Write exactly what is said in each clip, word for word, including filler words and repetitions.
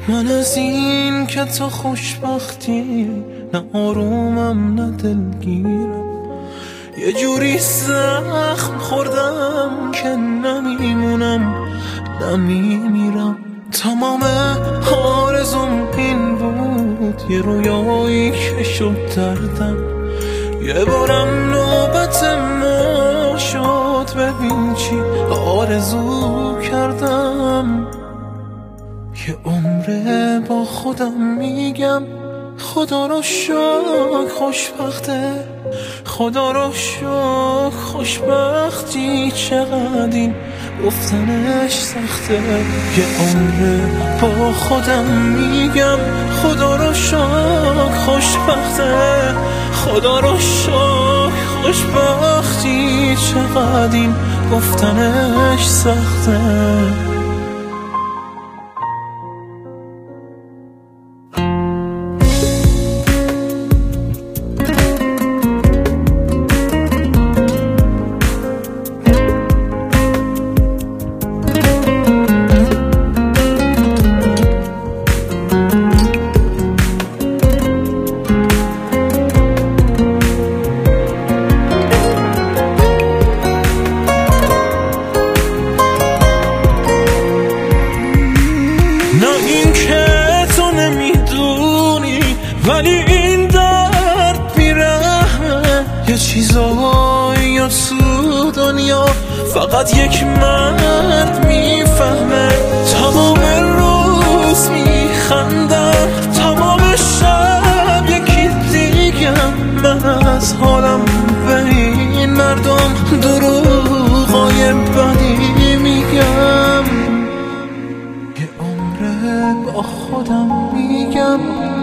من از این که تو خوشبختی نه آرومم نه دلگیرم، یه جوری زخم خوردم که نمیمونم نمیمیرم. تمام آرزوم این بود یه رویایی که شد دردم، یه بارم نوبت ما شد ببین چی آرزو کردم. یه عمره با خودم میگم خدا رو شکر خوشبخته، خدا رو شکر خوشبختی چقدر این گفتنش سخته. یه عمره با خودم میگم خدا رو شکر خوشبخته، خدا رو شکر خوشبختی چقدر این گفتنش سخته. ولی این درد بیرحمه، یه چیزایی تو دنیا فقط یک مرد میفهمه. تمام روز میخندم، تمام شب یکی دیگم، من از حالم به این مردم دروغای بدی میگم. یه عمره با خودم میگم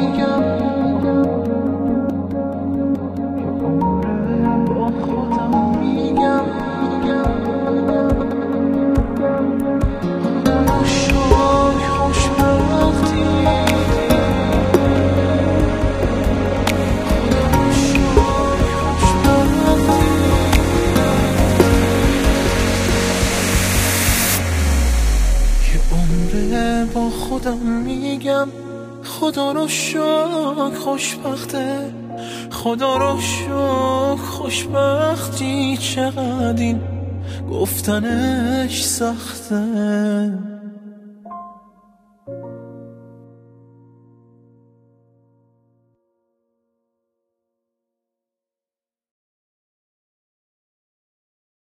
با خودم میگم خدا رو شکر خوشبخته، خدا رو شکر خوشبختی چقدر این گفتنش سخته.